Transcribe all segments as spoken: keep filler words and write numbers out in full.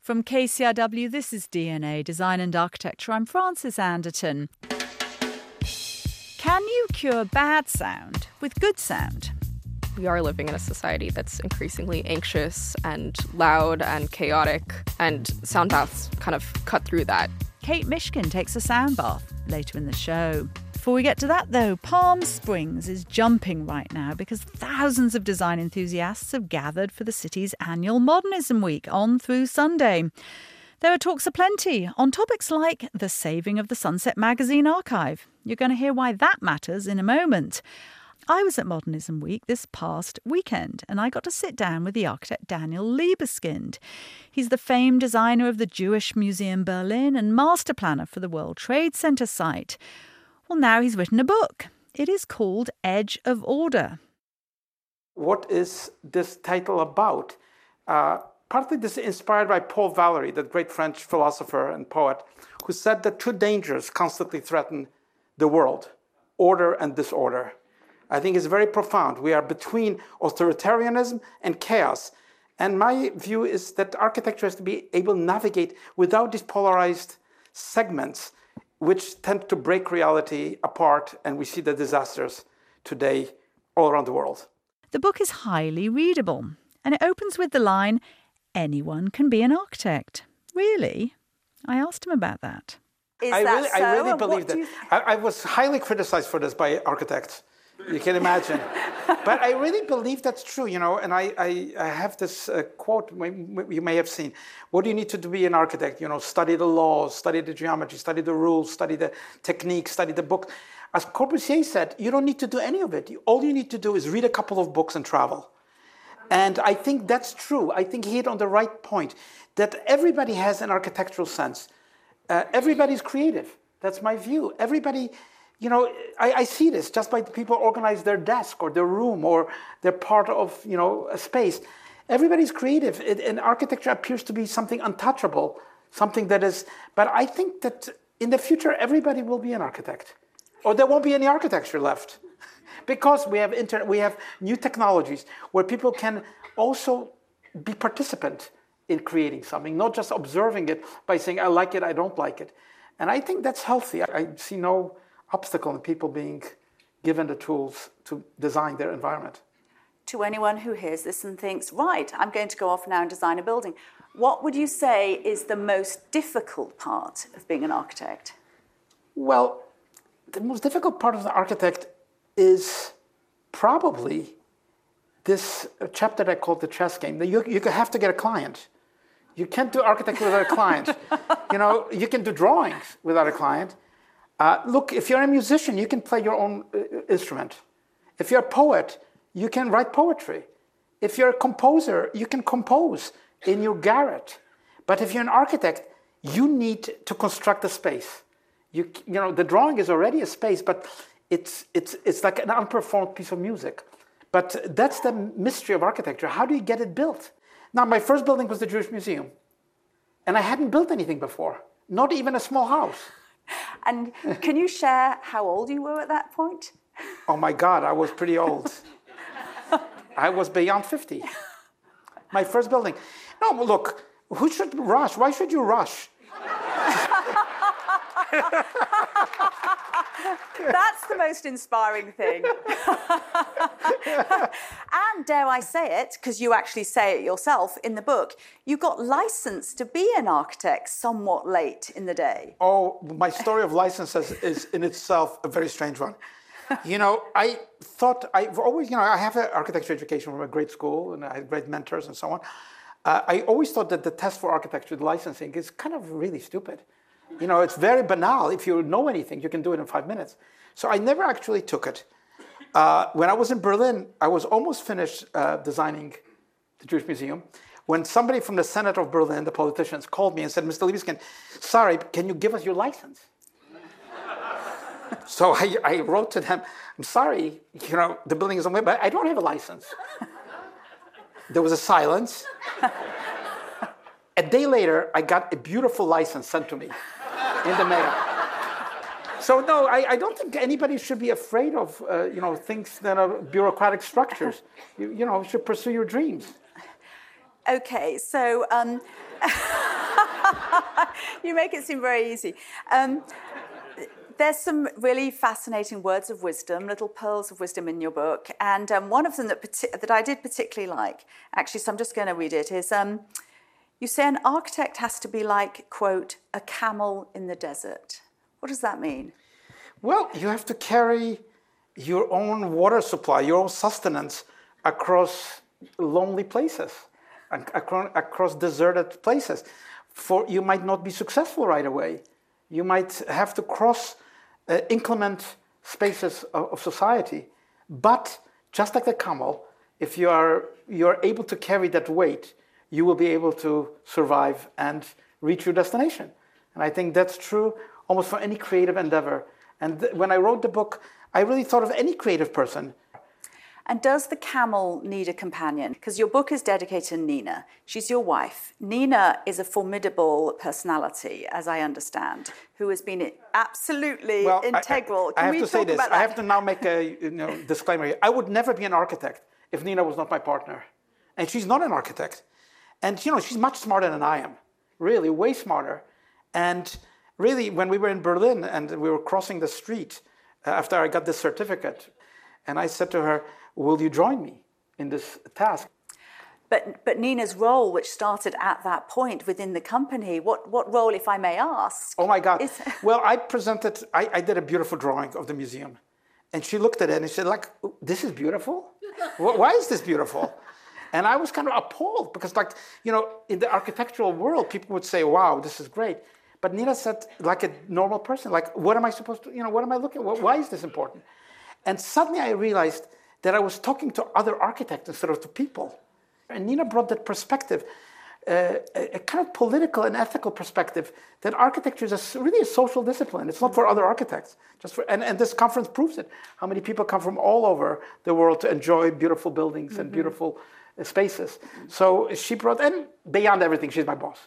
From K C R W, this is D N A, Design and Architecture. I'm Frances Anderton. Can you cure bad sound with good sound? We are living in a society that's increasingly anxious and loud and chaotic, and sound baths kind of cut through that. Kate Mishkin takes a sound bath later in the show. Before we get to that, though, Palm Springs is jumping right now because thousands of design enthusiasts have gathered for the city's annual Modernism Week on through Sunday. There are talks aplenty on topics like the saving of the Sunset Magazine archive. You're going to hear why that matters in a moment. I was at Modernism Week this past weekend and I got to sit down with the architect Daniel Libeskind. He's the famed designer of the Jewish Museum Berlin and master planner for the World Trade Center site. Well, now he's written a book. It is called Edge of Order. What is this title about? Uh, partly this is inspired by Paul Valéry, the great French philosopher and poet, who said that two dangers constantly threaten the world: order and disorder. I think it's very profound. We are between authoritarianism and chaos. And my view is that architecture has to be able to navigate without these polarized segments, which tend to break reality apart, and we see the disasters today all around the world. The book is highly readable, and it opens with the line, "Anyone can be an architect." Really? I asked him about that. Is I that really, so? I really And believe that. you... I, I was highly criticized for this by architects. You can imagine. But I really believe that's true, you know, and I, I, I have this uh, quote you may have seen. What do you need to be an architect? You know, study the laws, study the geometry, study the rules, study the techniques, study the book. As Corbusier said, you don't need to do any of it. All you need to do is read a couple of books and travel. And I think that's true. I think he hit on the right point, that everybody has an architectural sense. Uh, everybody's creative. That's my view. Everybody... You know, I, I see this just by the people organize their desk or their room or they're part of, you know, a space. Everybody's creative. It, and architecture appears to be something untouchable, something that is... But I think that in the future, everybody will be an architect. Or there won't be any architecture left. Because we have internet, we have new technologies where people can also be participant in creating something, not just observing it by saying, I like it, I don't like it. And I think that's healthy. I, I see no obstacle in people being given the tools to design their environment. To anyone who hears this and thinks, right, I'm going to go off now and design a building, what would you say is the most difficult part of being an architect? Well, the most difficult part of the architect is probably this chapter that I called the chess game. You, you have to get a client. You can't do architecture without a client. You know, you can do drawings without a client. Uh, look, if you're a musician, you can play your own uh, instrument. If you're a poet, you can write poetry. If you're a composer, you can compose in your garret. But if you're an architect, you need to construct a space. You, you know, the drawing is already a space, but it's, it's, it's like an unperformed piece of music. But that's the mystery of architecture. How do you get it built? Now, my first building was the Jewish Museum. And I hadn't built anything before, not even a small house. And can you share how old you were at that point? Oh my God, I was pretty old. I was beyond fifty. My first building. No, look, who should rush? Why should you rush? That's the most inspiring thing. And dare I say it, because you actually say it yourself in the book, you got licensed to be an architect somewhat late in the day. Oh, my story of licenses is in itself a very strange one. You know, I thought, I've always, you know, I have an architecture education from a great school and I had great mentors and so on. Uh, I always thought that the test for architecture, the licensing, is kind of really stupid. You know, it's very banal. If you know anything, you can do it in five minutes. So I never actually took it. Uh, when I was in Berlin, I was almost finished uh, designing the Jewish Museum when somebody from the Senate of Berlin, the politicians, called me and said, Mister Libeskind, sorry, can you give us your license? So I, I wrote to them, I'm sorry, you know, the building is on my, but I don't have a license. There was a silence. A day later, I got a beautiful license sent to me in the mail. So no, I, I don't think anybody should be afraid of, uh, you know, things that are bureaucratic structures. You, you know, should pursue your dreams. Okay, so um, You make it seem very easy. Um, there's some really fascinating words of wisdom, little pearls of wisdom in your book. And um, one of them that, partic- that I did particularly like, actually, so I'm just going to read it, is um, you say an architect has to be like, quote, a camel in the desert. What does that mean? Well, you have to carry your own water supply, your own sustenance across lonely places, across, across deserted places. For you might not be successful right away. You might have to cross uh, inclement spaces of, of society. But just like the camel, if you are you're able to carry that weight, you will be able to survive and reach your destination. And I think that's true almost for any creative endeavor. And th- when I wrote the book, I really thought of any creative person. And does the camel need a companion? Because your book is dedicated to Nina. She's your wife. Nina is a formidable personality, as I understand, who has been absolutely well, integral. I, I, Can I have we to say talk this. about I that? have to now make a you know, disclaimer here. I would never be an architect if Nina was not my partner. And she's not an architect. And, you know, she's much smarter than I am. Really, way smarter. And really, when we were in Berlin and we were crossing the street uh, after I got this certificate, and I said to her, will you join me in this task? But, but Nina's role, which started at that point within the company, what, what role, if I may ask? Oh, my God. Is... Well, I presented, I, I did a beautiful drawing of the museum. And she looked at it and she said, like, this is beautiful? Why is this beautiful? And I was kind of appalled because, like, you know, in the architectural world, people would say, wow, this is great. But Nina said, like a normal person, like, what am I supposed to, you know, what am I looking at? Why is this important? And suddenly I realized that I was talking to other architects instead of to people. And Nina brought that perspective, uh, a, a kind of political and ethical perspective, that architecture is a, really a social discipline. It's not for other architects. Just for, and, and this conference proves it. How many people come from all over the world to enjoy beautiful buildings mm-hmm. and beautiful uh, spaces. So she brought, and beyond everything, she's my boss.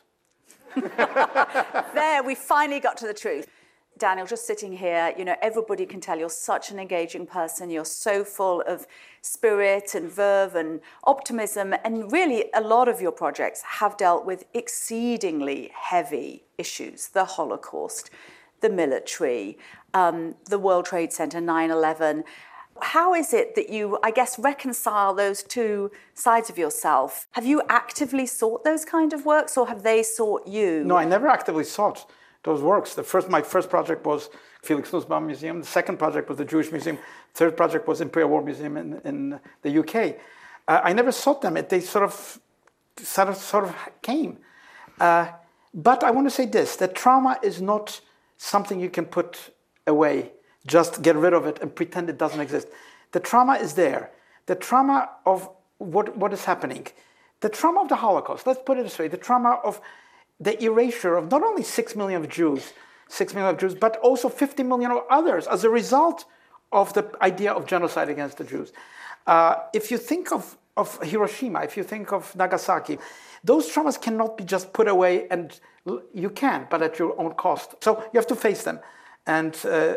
There, we finally got to the truth. Daniel, just sitting here, you know, everybody can tell you're such an engaging person. You're so full of spirit and verve and optimism. And really, a lot of your projects have dealt with exceedingly heavy issues. The Holocaust, the military, um, the World Trade Center, nine eleven. How is it that you, I guess, reconcile those two sides of yourself? Have you actively sought those kind of works, or have they sought you? No, I never actively sought those works. The first, my first project was Felix Nussbaum Museum. The second project was the Jewish Museum. Third project was Imperial War Museum in, in the U K. Uh, I never sought them. It, they sort of, sort of, sort of came. Uh, but I want to say this, that trauma is not something you can put away, just get rid of it and pretend it doesn't exist. The trauma is there. The trauma of what, what is happening. The trauma of the Holocaust, let's put it this way, the trauma of the erasure of not only six million of Jews, six million of Jews, but also fifty million of others as a result of the idea of genocide against the Jews. Uh, if you think of, of Hiroshima, if you think of Nagasaki, those traumas cannot be just put away, and you can, but at your own cost. So you have to face them, and uh,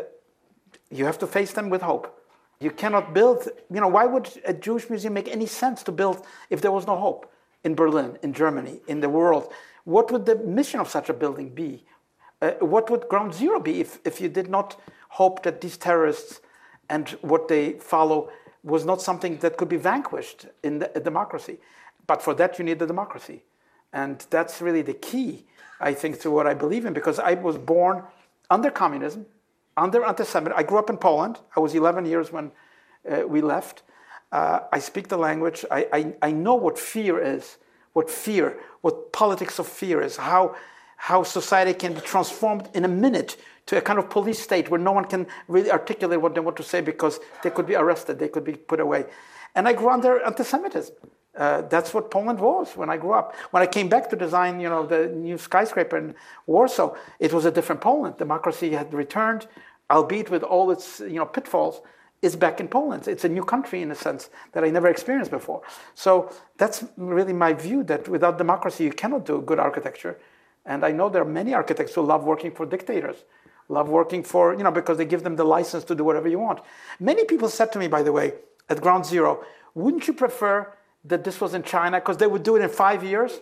you have to face them with hope. You cannot build, you know, why would a Jewish museum make any sense to build if there was no hope in Berlin, in Germany, in the world? What would the mission of such a building be? Uh, what would Ground Zero be if, if you did not hope that these terrorists and what they follow was not something that could be vanquished in the, a democracy? But for that, you need the democracy. And that's really the key, I think, to what I believe in, because I was born under communism, under anti-Semitism. I grew up in Poland. I was eleven years when uh, we left. Uh, I speak the language. I, I, I know what fear is. What fear, what politics of fear is, how, how society can be transformed in a minute to a kind of police state where no one can really articulate what they want to say because they could be arrested, they could be put away. And I grew under anti-Semitism. Uh, that's what Poland was when I grew up. When I came back to design, you know, the new skyscraper in Warsaw, it was a different Poland. Democracy had returned, albeit with all its, you know, pitfalls. Is back in Poland. It's a new country in a sense that I never experienced before. So that's really my view, that without democracy you cannot do good architecture. And I know there are many architects who love working for dictators, love working for, you know, because they give them the license to do whatever you want. Many people said to me, by the way, at Ground Zero, wouldn't you prefer that this was in China because they would do it in five years?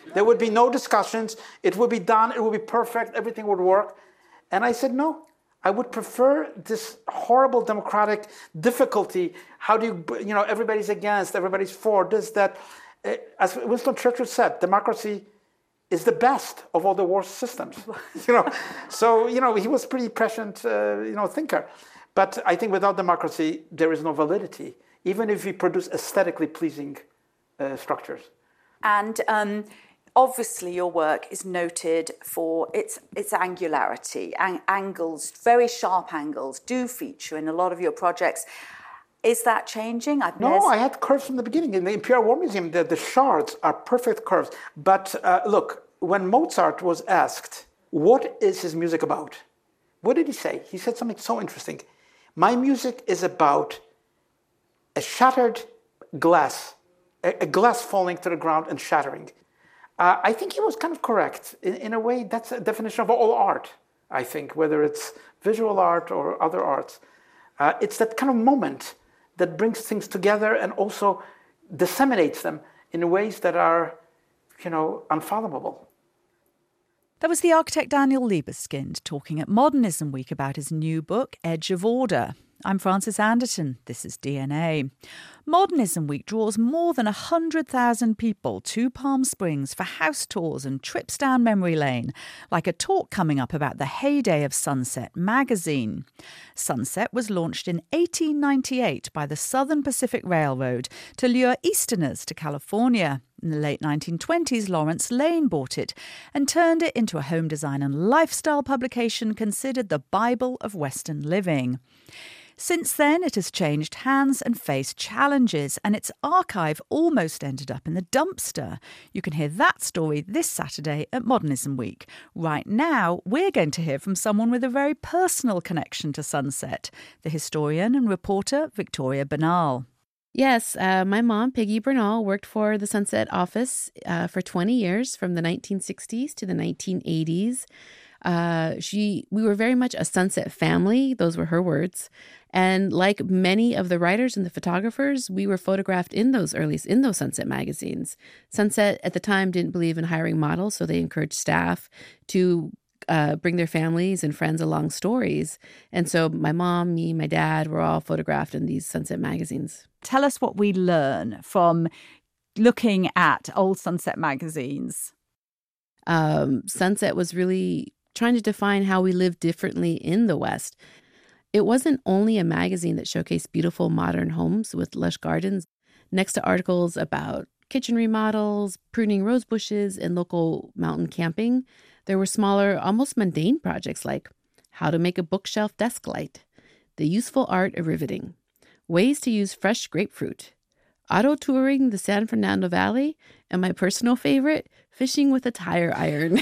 There would be no discussions. It would be done. It would be perfect. Everything would work. And I said, no, I would prefer this horrible democratic difficulty. How do you, you know, everybody's against, everybody's for, this, that. As Winston Churchill said, democracy is the best of all the worst systems. you know, so, you know, he was a pretty prescient, uh, you know, thinker. But I think without democracy, there is no validity, even if we produce aesthetically pleasing uh, structures. And um, obviously your work is noted for its its angularity. Ang- angles, very sharp angles, do feature in a lot of your projects. Is that changing? I've no, I had curves from the beginning. In the Imperial War Museum, the, the shards are perfect curves. But uh, look, when Mozart was asked, what is his music about? What did he say? He said something so interesting. My music is about a shattered glass, a, a glass falling to the ground and shattering. Uh, I think he was kind of correct. In, in a way, that's a definition of all art, I think, whether it's visual art or other arts. Uh, it's that kind of moment that brings things together and also disseminates them in ways that are, you know, unfathomable. That was the architect Daniel Libeskind talking at Modernism Week about his new book, Edge of Order. I'm Frances Anderton. This is D N A. Modernism Week draws more than one hundred thousand people to Palm Springs for house tours and trips down memory lane, like a talk coming up about the heyday of Sunset magazine. Sunset was launched in eighteen ninety-eight by the Southern Pacific Railroad to lure Easterners to California. In the late nineteen twenties, Lawrence Lane bought it and turned it into a home design and lifestyle publication considered the Bible of Western living. Since then, it has changed hands and faced challenges, and its archive almost ended up in the dumpster. You can hear that story this Saturday at Modernism Week. Right now, we're going to hear from someone with a very personal connection to Sunset, the historian and reporter Victoria Bernal. Yes, uh, my mom, Peggy Bernal, worked for the Sunset office uh, for twenty years, from the nineteen sixties to the nineteen eighties. Uh, she, we were very much a Sunset family. Those were her words. And like many of the writers and the photographers, we were photographed in those early, in those Sunset magazines. Sunset at the time didn't believe in hiring models, so they encouraged staff to uh, bring their families and friends along stories. And so my mom, me, my dad were all photographed in these Sunset magazines. Tell us what we learn from looking at old Sunset magazines. Um, Sunset was really trying to define how we live differently in the West. It wasn't only a magazine that showcased beautiful modern homes with lush gardens. Next to articles about kitchen remodels, pruning rose bushes, and local mountain camping, there were smaller, almost mundane projects like how to make a bookshelf desk light, the useful art of riveting, ways to use fresh grapefruit, auto touring the San Fernando Valley, and my personal favorite, fishing with a tire iron.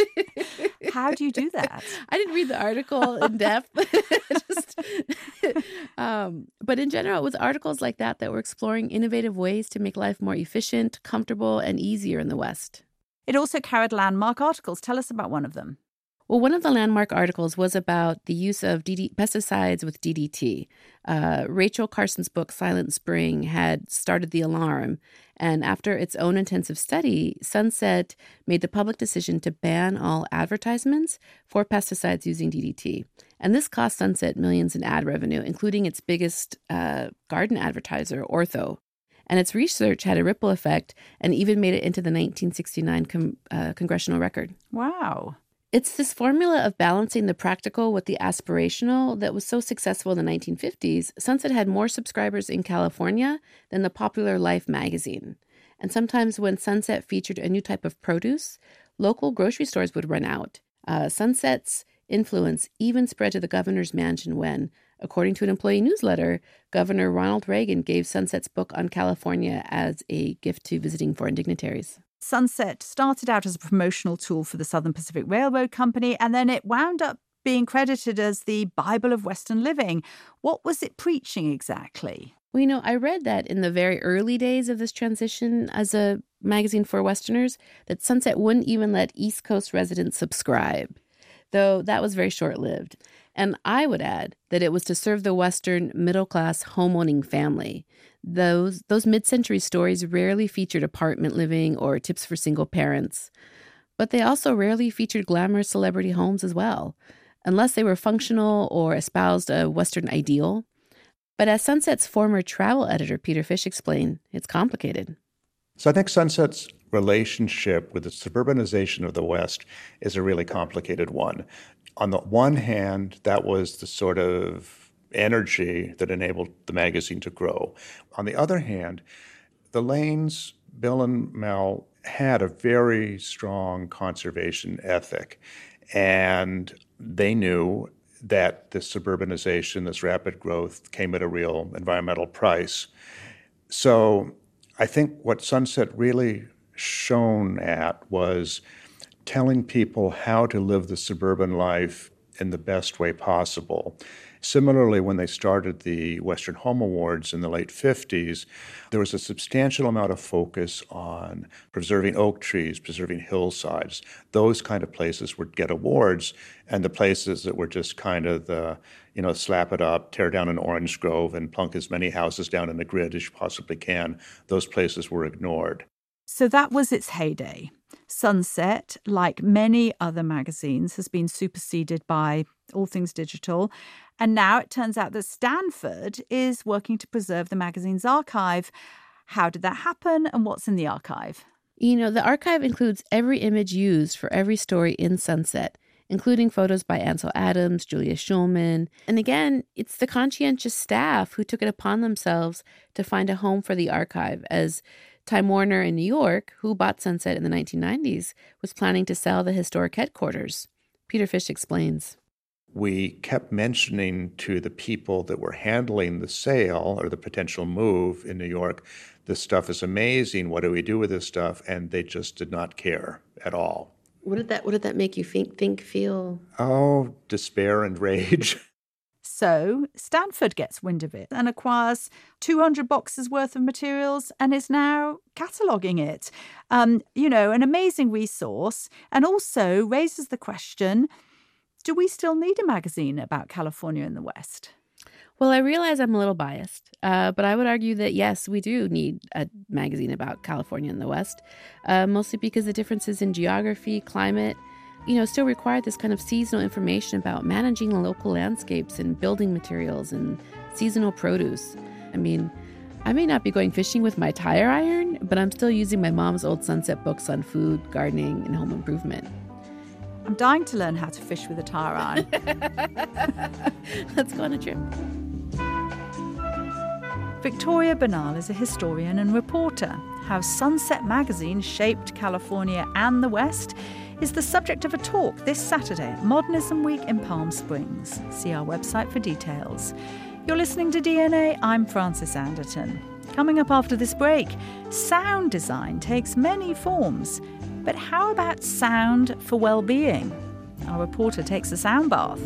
How do you do that? I didn't read the article in depth. Just, um, but in general, it was articles like that that were exploring innovative ways to make life more efficient, comfortable, and easier in the West. It also carried landmark articles. Tell us about one of them. Well, one of the landmark articles was about the use of D D- pesticides with D D T. Uh, Rachel Carson's book, Silent Spring, had started the alarm. And after its own intensive study, Sunset made the public decision to ban all advertisements for pesticides using D D T. And this cost Sunset millions in ad revenue, including its biggest uh, garden advertiser, Ortho. And its research had a ripple effect and even made it into the nineteen sixty-nine com- uh, congressional record. Wow. It's this formula of balancing the practical with the aspirational that was so successful in the nineteen fifties. Sunset had more subscribers in California than the popular Life magazine. And sometimes when Sunset featured a new type of produce, local grocery stores would run out. Uh, Sunset's influence even spread to the governor's mansion when, according to an employee newsletter, Governor Ronald Reagan gave Sunset's book on California as a gift to visiting foreign dignitaries. Sunset started out as a promotional tool for the Southern Pacific Railroad Company, and then it wound up being credited as the Bible of Western living. What was it preaching exactly? Well, you know, I read that in the very early days of this transition as a magazine for Westerners, that Sunset wouldn't even let East Coast residents subscribe, though that was very short-lived. And I would add that it was to serve the Western middle-class home-owning family. Those, those mid-century stories rarely featured apartment living or tips for single parents. But they also rarely featured glamorous celebrity homes as well, unless they were functional or espoused a Western ideal. But as Sunset's former travel editor, Peter Fish, explained, it's complicated. So I think Sunset's relationship with the suburbanization of the West is a really complicated one. On the one hand, that was the sort of energy that enabled the magazine to grow. On the other hand, the Lanes, Bill and Mel, had a very strong conservation ethic, and they knew that this suburbanization, this rapid growth, came at a real environmental price. So I think what Sunset really shone at was telling people how to live the suburban life in the best way possible. Similarly, when they started the Western Home Awards in the late fifties, there was a substantial amount of focus on preserving oak trees, preserving hillsides. Those kind of places would get awards, and the places that were just kind of the, you know, slap it up, tear down an orange grove, and plunk as many houses down in a grid as you possibly can, those places were ignored. So that was its heyday. Sunset, like many other magazines, has been superseded by all things digital. And now it turns out that Stanford is working to preserve the magazine's archive. How did that happen, and what's in the archive? You know, the archive includes every image used for every story in Sunset, including photos by Ansel Adams, Julia Schulman. And again, it's the conscientious staff who took it upon themselves to find a home for the archive, as Time Warner in New York, who bought Sunset in the nineteen nineties, was planning to sell the historic headquarters. Peter Fish explains. We kept mentioning to the people that were handling the sale or the potential move in New York, this stuff is amazing, what do we do with this stuff? And they just did not care at all. What did that, what did that make you think, think, feel? Oh, despair and rage. So Stanford gets wind of it and acquires two hundred boxes worth of materials and is now cataloguing it. Um, you know, an amazing resource, and also raises the question, do we still need a magazine about California in the West? Well, I realize I'm a little biased, uh, but I would argue that, yes, we do need a magazine about California in the West, uh, mostly because the differences in geography, climate, you know, still require this kind of seasonal information about managing the local landscapes and building materials and seasonal produce. I mean, I may not be going fishing with my tire iron, but I'm still using my mom's old Sunset books on food, gardening, and home improvement. I'm dying to learn how to fish with a tire iron. Let's go on a trip. Victoria Bernal is a historian and reporter. How Sunset magazine shaped California and the West is the subject of a talk this Saturday at Modernism Week in Palm Springs. See our website for details. You're listening to D N A. I'm Frances Anderton. Coming up after this break, sound design takes many forms. But how about sound for well-being? Our reporter takes a sound bath.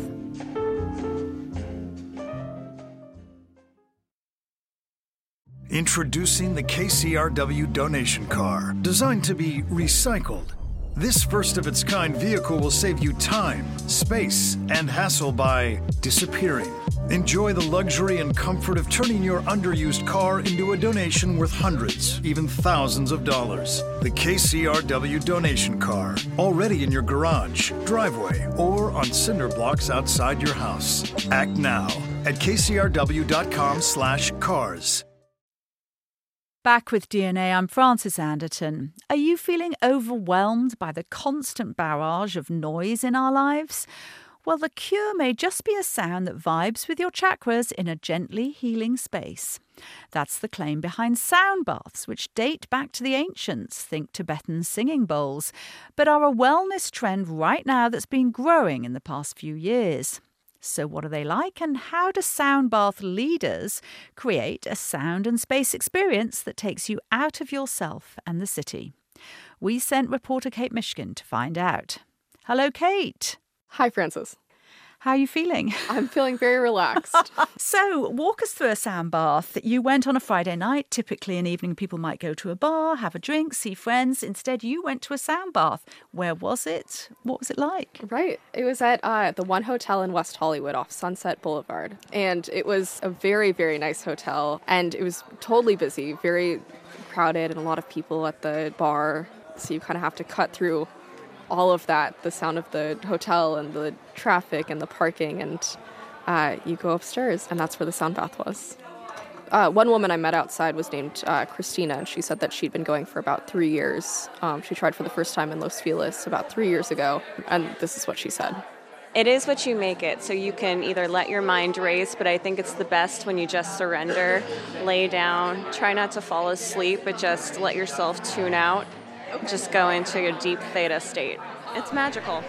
Introducing the K C R W donation car, designed to be recycled. This first-of-its-kind vehicle will save you time, space, and hassle by disappearing. Enjoy the luxury and comfort of turning your underused car into a donation worth hundreds, even thousands of dollars. The K C R W donation car, already in your garage, driveway, or on cinder blocks outside your house. Act now at kcrw.com slash cars. Back with D N A, I'm Frances Anderton. Are you feeling overwhelmed by the constant barrage of noise in our lives? Well, the cure may just be a sound that vibes with your chakras in a gently healing space. That's the claim behind sound baths, which date back to the ancients, think Tibetan singing bowls, but are a wellness trend right now that's been growing in the past few years. So what are they like, and how do sound bath leaders create a sound and space experience that takes you out of yourself and the city? We sent reporter Kate Mishkin to find out. Hello, Kate. Hi, Frances. How are you feeling? I'm feeling very relaxed. So, walk us through a sound bath. You went on a Friday night. Typically, an evening, people might go to a bar, have a drink, see friends. Instead, you went to a sound bath. Where was it? What was it like? Right. It was at uh, the One Hotel in West Hollywood off Sunset Boulevard. And it was a very, very nice hotel. And it was totally busy, very crowded, and a lot of people at the bar. So you kind of have to cut through all of that, the sound of the hotel and the traffic and the parking, and uh, you go upstairs, and that's where the sound bath was. Uh, one woman I met outside was named uh, Christina, and she said that she'd been going for about three years. Um, she tried for the first time in Los Feliz about three years ago, and this is what she said. It is what you make it, so you can either let your mind race, but I think it's the best when you just surrender, lay down, try not to fall asleep, but just let yourself tune out. Just go into a deep theta state. It's magical.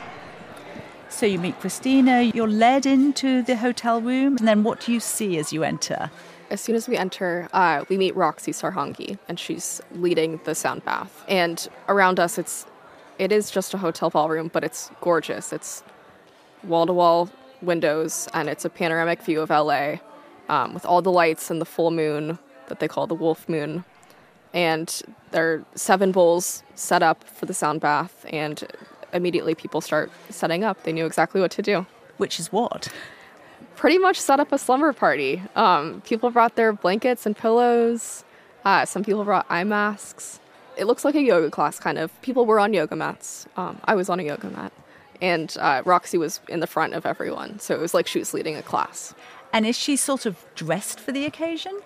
So you meet Christina, you're led into the hotel room, and then what do you see as you enter? As soon as we enter, uh, we meet Roxy Sarhangi, and she's leading the sound bath. And around us, it's it is just a hotel ballroom, but it's gorgeous. It's wall-to-wall windows, and it's a panoramic view of L A um, with all the lights and the full moon that they call the wolf moon. And there are seven bowls set up for the sound bath, and immediately people start setting up. They knew exactly what to do. Which is what? Pretty much set up a slumber party. Um, people brought their blankets and pillows. Uh, some people brought eye masks. It looks like a yoga class, kind of. People were on yoga mats. Um, I was on a yoga mat. And uh, Roxy was in the front of everyone, so it was like she was leading a class. And is she sort of dressed for the occasion?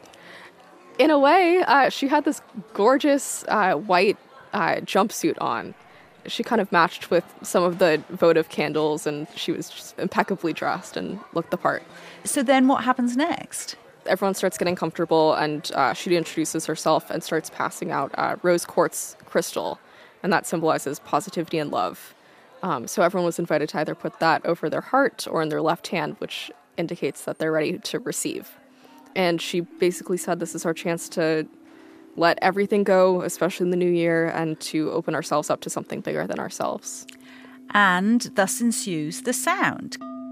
In a way, uh, she had this gorgeous uh, white uh, jumpsuit on. She kind of matched with some of the votive candles, and she was just impeccably dressed and looked the part. So then what happens next? Everyone starts getting comfortable, and uh, she introduces herself and starts passing out uh, rose quartz crystal, and that symbolizes positivity and love. Um, so everyone was invited to either put that over their heart or in their left hand, which indicates that they're ready to receive. And she basically said this is our chance to let everything go, especially in the new year, and to open ourselves up to something bigger than ourselves. And thus ensues the sound.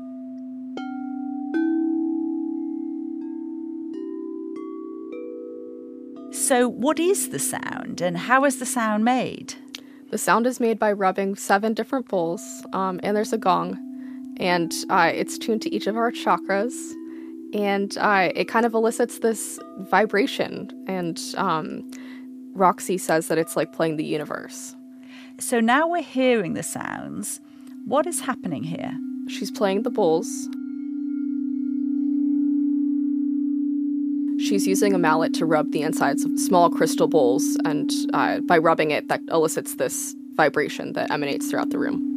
So what is the sound, and how is the sound made? The sound is made by rubbing seven different bowls, um, and there's a gong, and uh, it's tuned to each of our chakras. And uh, it kind of elicits this vibration. And um, Roxy says that it's like playing the universe. So now we're hearing the sounds. What is happening here? She's playing the bowls. She's using a mallet to rub the insides of small crystal bowls. And uh, by rubbing it, that elicits this vibration that emanates throughout the room.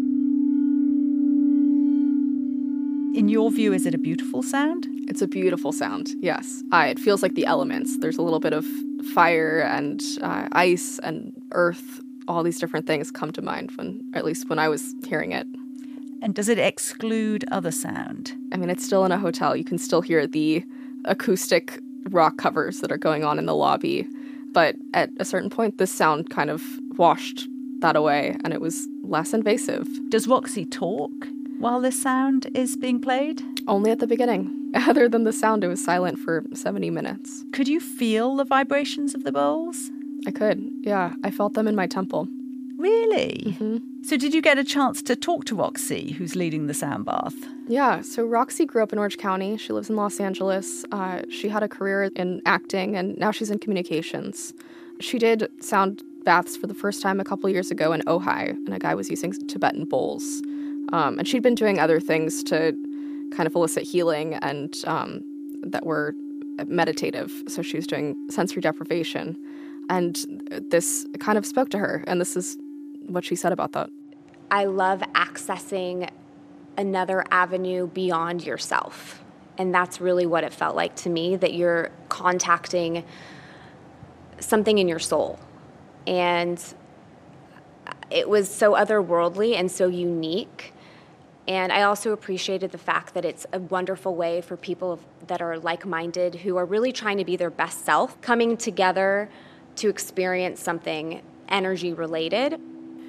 In your view, is it a beautiful sound? It's a beautiful sound, yes. Uh, it feels like the elements. There's a little bit of fire and uh, ice and earth. All these different things come to mind, when, or at least when I was hearing it. And does it exclude other sound? I mean, it's still in a hotel. You can still hear the acoustic rock covers that are going on in the lobby. But at a certain point, this sound kind of washed that away, and it was less invasive. Does Roxy talk while this sound is being played? Only at the beginning. Other than the sound, it was silent for seventy minutes. Could you feel the vibrations of the bowls? I could, yeah. I felt them in my temple. Really? Mm-hmm. So did you get a chance to talk to Roxy, who's leading the sound bath? Yeah, so Roxy grew up in Orange County. She lives in Los Angeles. Uh, she had a career in acting, and now she's in communications. She did sound baths for the first time a couple years ago in Ojai, and a guy was using Tibetan bowls. Um, and she'd been doing other things to kind of elicit healing and um, that were meditative. So she was doing sensory deprivation. And this kind of spoke to her. And this is what she said about that. I love accessing another avenue beyond yourself. And that's really what it felt like to me, that you're contacting something in your soul. And it was so otherworldly and so unique. And I also appreciated the fact that it's a wonderful way for people that are like-minded, who are really trying to be their best self, coming together to experience something energy-related.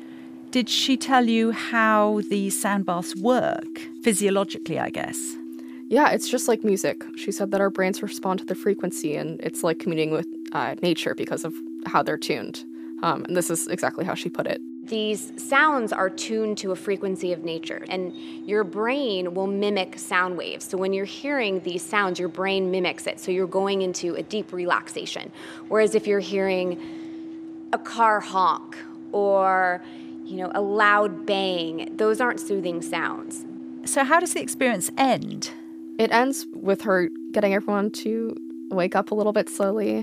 Did she tell you how the sound baths work, physiologically, I guess? Yeah, it's just like music. She said that our brains respond to the frequency, and it's like communing with uh, nature because of how they're tuned. Um, and this is exactly how she put it. These sounds are tuned to a frequency of nature, and your brain will mimic sound waves. So when you're hearing these sounds, your brain mimics it. So you're going into a deep relaxation. Whereas if you're hearing a car honk or, you know, a loud bang, those aren't soothing sounds. So how does the experience end? It ends with her getting everyone to wake up a little bit slowly.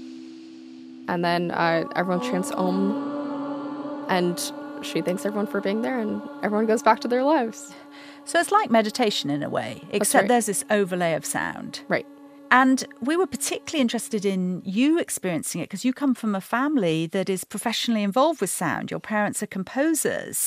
And then uh, everyone chants Om. And she thanks everyone for being there, and everyone goes back to their lives. So it's like meditation in a way, except right. there's this overlay of sound. Right. And we were particularly interested in you experiencing it because you come from a family that is professionally involved with sound. Your parents are composers.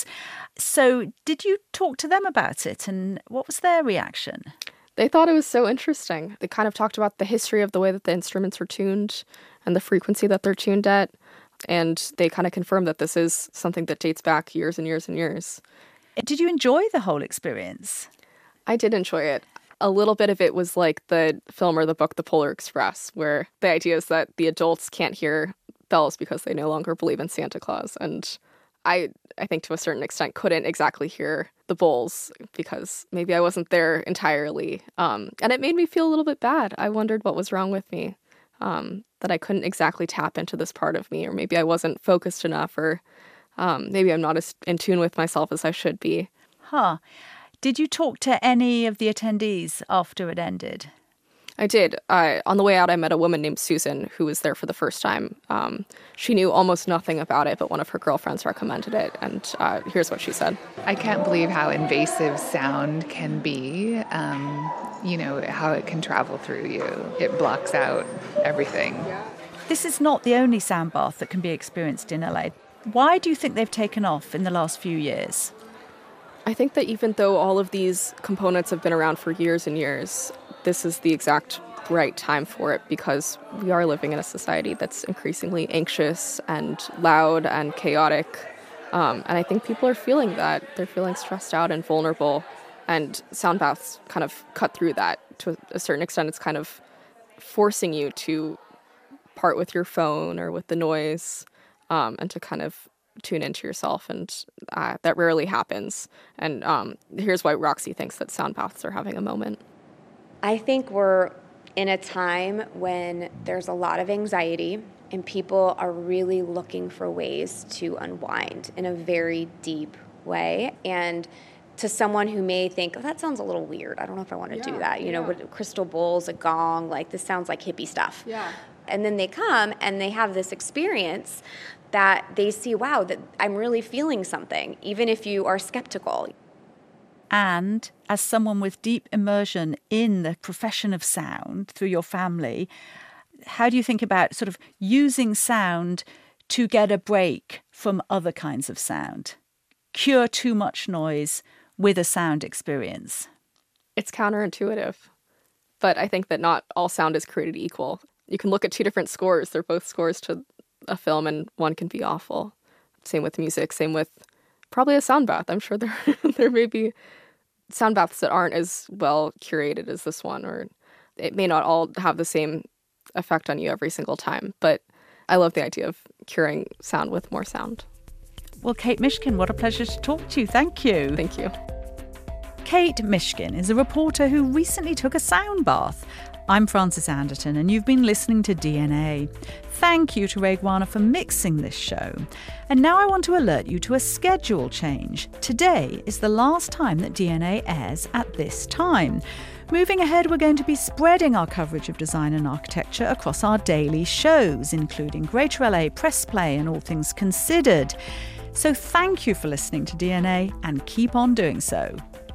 So did you talk to them about it, and what was their reaction? They thought it was so interesting. They kind of talked about the history of the way that the instruments are tuned and the frequency that they're tuned at. And they kind of confirmed that this is something that dates back years and years and years. Did you enjoy the whole experience? I did enjoy it. A little bit of it was like the film or the book, The Polar Express, where the idea is that the adults can't hear bells because they no longer believe in Santa Claus. And I, I think to a certain extent, couldn't exactly hear the bowls because maybe I wasn't there entirely. Um, and it made me feel a little bit bad. I wondered what was wrong with me. Um, that I couldn't exactly tap into this part of me, or maybe I wasn't focused enough, or um, maybe I'm not as in tune with myself as I should be. Huh. Did you talk to any of the attendees after it ended? I did. I, on the way out, I met a woman named Susan who was there for the first time. Um, she knew almost nothing about it, but one of her girlfriends recommended it. And uh, here's what she said. I can't believe how invasive sound can be, um, you know, how it can travel through you. It blocks out everything. This is not the only sound bath that can be experienced in L A. Why do you think they've taken off in the last few years? I think that even though all of these components have been around for years and years, this is the exact right time for it because we are living in a society that's increasingly anxious and loud and chaotic. Um, and I think people are feeling that. They're feeling stressed out and vulnerable. And sound baths kind of cut through that. To a certain extent, it's kind of forcing you to part with your phone or with the noise um, and to kind of tune into yourself. And uh, that rarely happens. And um, here's why Roxy thinks that sound baths are having a moment. I think we're in a time when there's a lot of anxiety and people are really looking for ways to unwind in a very deep way. And to someone who may think, oh, that sounds a little weird. I don't know if I want to yeah, do that. You yeah. know, with crystal bowls, a gong, like this sounds like hippie stuff. Yeah. And then they come and they have this experience that they see, wow, that I'm really feeling something, even if you are skeptical. And as someone with deep immersion in the profession of sound through your family, how do you think about sort of using sound to get a break from other kinds of sound? Cure too much noise with a sound experience. It's counterintuitive, but I think that not all sound is created equal. You can look at two different scores. They're both scores to a film, and one can be awful. Same with music, same with probably a sound bath. I'm sure there there may be sound baths that aren't as well curated as this one, or it may not all have the same effect on you every single time. But I love the idea of curing sound with more sound. Well, Kate Mishkin, what a pleasure to talk to you. Thank you. Thank you. Kate Mishkin is a reporter who recently took a sound bath. I'm Frances Anderton, and you've been listening to D N A. Thank you to Ray Guana for mixing this show. And now I want to alert you to a schedule change. Today is the last time that D N A airs at this time. Moving ahead, we're going to be spreading our coverage of design and architecture across our daily shows, including Greater L A, Press Play, and All Things Considered. So thank you for listening to D N A, and keep on doing so.